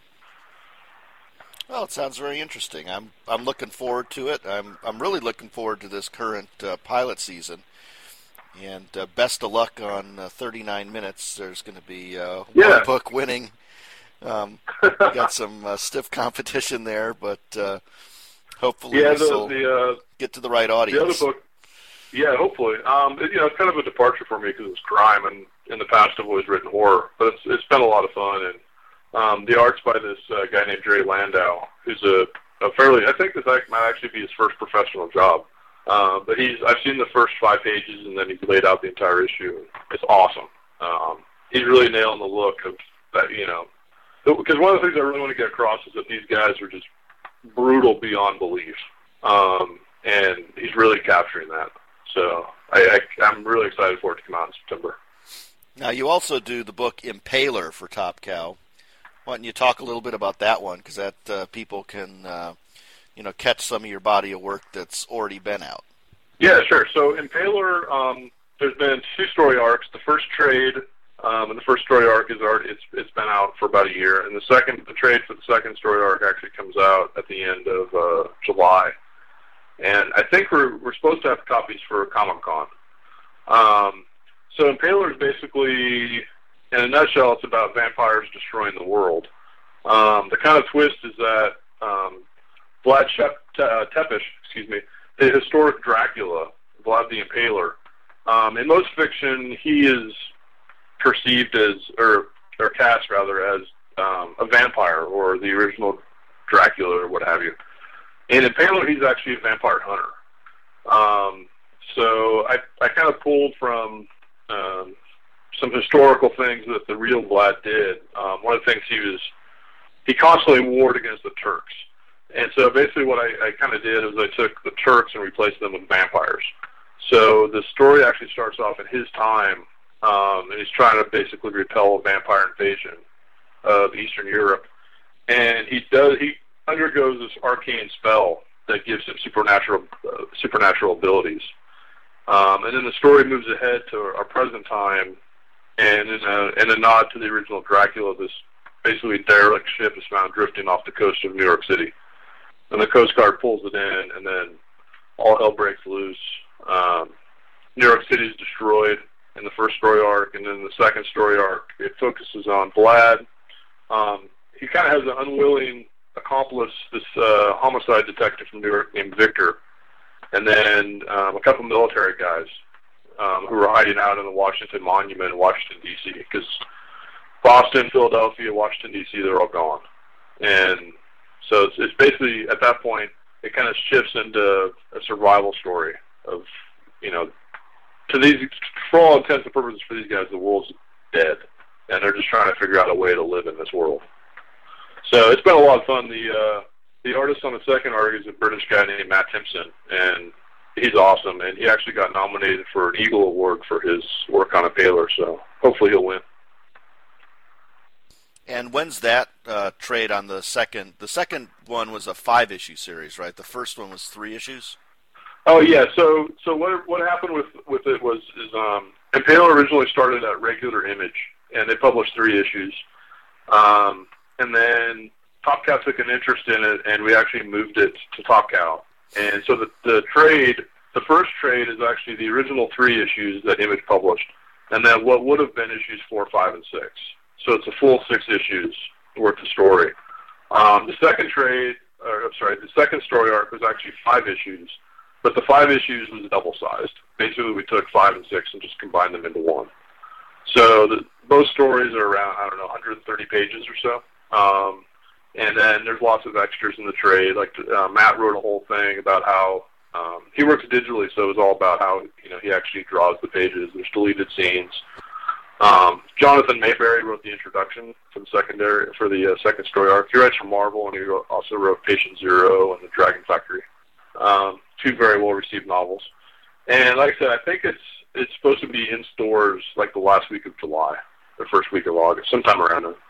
Well, it sounds very interesting. I'm I'm looking forward to it. I'm I'm really looking forward to this current uh, pilot season. And uh, best of luck on uh, thirty-nine minutes. There's going to be uh, yeah. one book winning. Um, we got some uh, stiff competition there, but uh, hopefully yeah, this the, will the, uh, get to the right audience. The other book, yeah, hopefully. Um, it, you know, it's kind of a departure for me because it's crime, and in the past I've always written horror, but it's it's been a lot of fun. And um, the art's by this uh, guy named Jerry Landau, who's a, a fairly, I think this might actually be his first professional job. Uh, but he's, I've seen the first five pages, and then he's laid out the entire issue. It's awesome. Um, he's really nailing the look of that, you know, because one of the things I really want to get across is that these guys are just brutal beyond belief, um, and he's really capturing that. So I, I, I'm really excited for it to come out in September. Now, you also do the book Impaler for Top Cow. Why don't you talk a little bit about that one, because that uh, people can, uh, you know, catch some of your body of work that's already been out. Yeah, sure. So Impaler, um, there's been two story arcs. The first trade, um, and the first story arc is already it's it's been out for about a year, and the second the trade for the second story arc actually comes out at the end of uh, July. And I think we're we're supposed to have copies for Comic-Con. Um, so Impaler is basically, in a nutshell, it's about vampires destroying the world. Um, the kind of twist is that um, Vlad Shep- uh, Tepes, excuse me, the historic Dracula, Vlad the Impaler. Um, in most fiction, he is perceived as, or or cast rather, as um, a vampire or the original Dracula or what have you. In Impaler, he's actually a vampire hunter. Um, so I I kind of pulled from um, some historical things that the real Vlad did. Um, one of the things he was, he constantly warred against the Turks. And so basically what I, I kind of did is I took the Turks and replaced them with vampires. So the story actually starts off in his time, um, and he's trying to basically repel a vampire invasion of Eastern Europe. And he does he undergoes this arcane spell that gives him supernatural uh, supernatural abilities. Um, and then the story moves ahead to our present time, and in a, in a nod to the original Dracula, this basically derelict ship is found drifting off the coast of New York City. And the Coast Guard pulls it in, and then all hell breaks loose. Um, New York City is destroyed in the first story arc, and then the second story arc, it focuses on Vlad. Um, he kind of has an unwilling accomplice, this uh, homicide detective from New York named Victor, and then um, a couple military guys um, who are hiding out in the Washington Monument in Washington, D C, because Boston, Philadelphia, Washington, D C, they're all gone. And so it's, it's basically, at that point, it kind of shifts into a survival story of, you know, to these, for all intents and purposes for these guys, the world's dead, and they're just trying to figure out a way to live in this world. So it's been a lot of fun. The uh, the artist on the second arc is a British guy named Matt Timpson, and he's awesome, and he actually got nominated for an Eagle Award for his work on Impaler, so hopefully he'll win. And when's that uh, trade on the second? The second one was a five-issue series, right? The first one was three issues? Oh, yeah. So so what what happened with, with it was is um, Impaler originally started at Regular Image, and they published three issues. Um, and then Top Cow took an interest in it, and we actually moved it to Top Cow. And so the, the trade, the first trade is actually the original three issues that Image published, and then what would have been issues four, five, and six. So it's a full six issues worth of story. Um, the second trade, or I'm sorry, the second story arc was actually five issues, but the five issues was double-sized. Basically, we took five and six and just combined them into one. So the, both stories are around, I don't know, one hundred thirty pages or so. Um, and then there's lots of extras in the trade. Like uh, Matt wrote a whole thing about how um, he works digitally, so it was all about how you know he actually draws the pages. There's deleted scenes. Um, Jonathan Mayberry wrote the introduction for the secondary for the uh, second story arc. He writes for Marvel, and he wrote, also wrote Patient Zero and The Dragon Factory. Um, two very well received novels. And like I said, I think it's it's supposed to be in stores like the last week of July, the first week of August, sometime around then.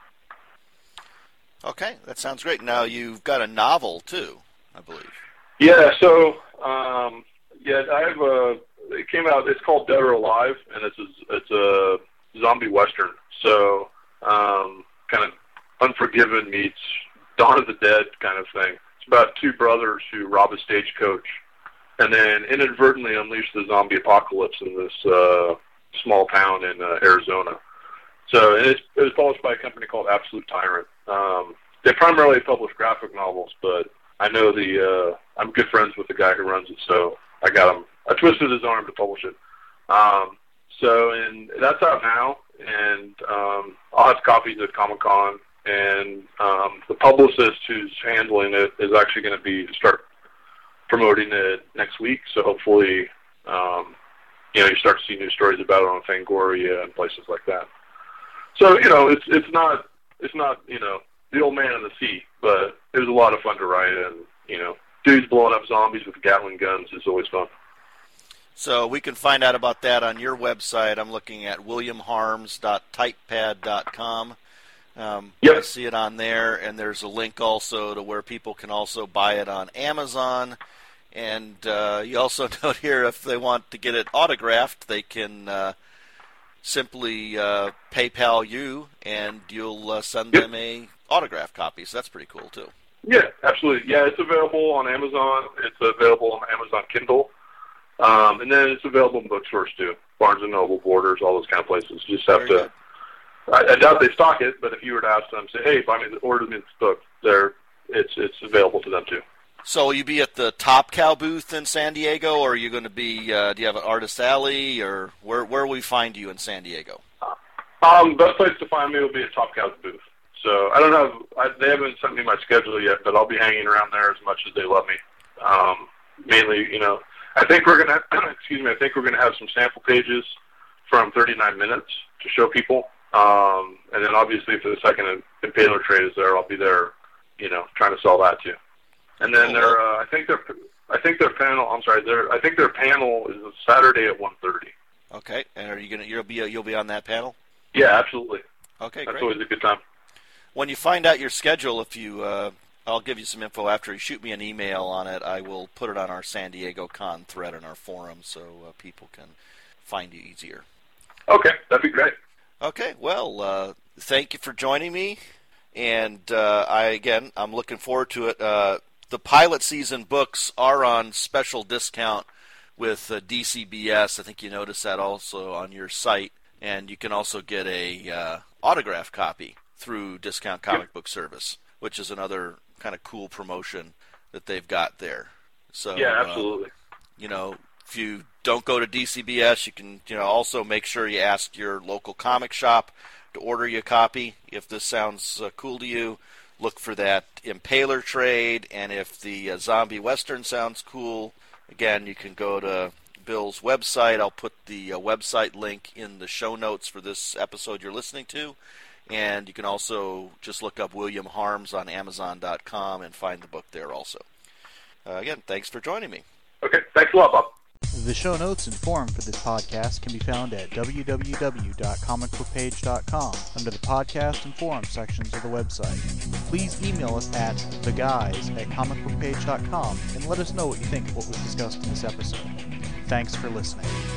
Okay, that sounds great. Now you've got a novel too, I believe. Yeah. So um, yeah, I have a. It came out. It's called Dead or Alive, and it's a, it's a zombie western. So um, kind of Unforgiven meets Dawn of the Dead kind of thing. It's about two brothers who rob a stagecoach and then inadvertently unleash the zombie apocalypse in this uh, small town in uh, Arizona. So and it's, it was published by a company called Absolute Tyrant. Um, they primarily publish graphic novels, but I know the uh, I'm good friends with the guy who runs it, so I got him. I twisted his arm to publish it. Um, so, and that's out now, and um, I'll have copies at Comic-Con, and um, the publicist who's handling it is actually going to be start promoting it next week, so hopefully, um, you know, you start to see new stories about it on Fangoria and places like that. So, you know, it's it's not, it's not you know, the old man in the sea, but it was a lot of fun to write, and, you know, dudes blowing up zombies with Gatling guns is always fun. So we can find out about that on your website. I'm looking at william harms dot typepad dot com. Um, yep. I see it on there, and there's a link also to where people can also buy it on Amazon. And uh, you also note here if they want to get it autographed, they can uh, simply uh, PayPal you, and you'll uh, send yep. them a autograph copy. So that's pretty cool, too. Yeah, absolutely. Yeah, it's available on Amazon. It's available on Amazon Kindle. Um, and then it's available in bookstores, too. Barnes and Noble, Borders, all those kind of places. You just have Very to... I, I doubt they stock it, but if you were to ask them, say, hey, buy me the, order me this book, they're, it's it's available to them, too. So will you be at the Top Cow booth in San Diego, or are you going to be, uh, do you have an Artist Alley, or where where will we find you in San Diego? Um, best place to find me will be at Top Cow's booth. So I don't know, I, they haven't sent me my schedule yet, but I'll be hanging around there as much as they let me. Um, mainly, you know, I think we're going to, excuse me, I think we're going to have some sample pages from thirty-nine minutes to show people. Um, and then obviously for the second Impaler trade is there, I'll be there, you know, trying to sell that too. And then their, uh, I think their, I think their panel, I'm sorry, their, I think their panel is Saturday at one thirty. Okay. And are you going to, you'll be, you'll be on that panel? Yeah, absolutely. Okay, That's great. always a good time. When you find out your schedule, if you, uh, I'll give you some info after you shoot me an email on it. I will put it on our San Diego Con thread in our forum so uh, people can find you easier. Okay, that'd be great. Okay, well, uh, thank you for joining me. And uh, I again, I'm looking forward to it. Uh, the pilot season books are on special discount with uh, D C B S. I think you noticed that also on your site. And you can also get a uh, autograph copy through Discount Comic yep. Book Service, which is another kind of cool promotion that they've got there. So yeah, absolutely. Uh, you know, if you don't go to D C B S, you can you know also make sure you ask your local comic shop to order you a copy. If this sounds uh, cool to you, look for that Impaler trade, and if the uh, Zombie Western sounds cool, again, you can go to Bill's website. I'll put the uh, website link in the show notes for this episode you're listening to. And you can also just look up William Harms on Amazon dot com and find the book there also. Uh, again, thanks for joining me. Okay, thanks a lot, Bob. The show notes and forum for this podcast can be found at w w w dot comic book page dot com under the podcast and forum sections of the website. Please email us at the guys at comic book page dot com and let us know what you think of what was discussed in this episode. Thanks for listening.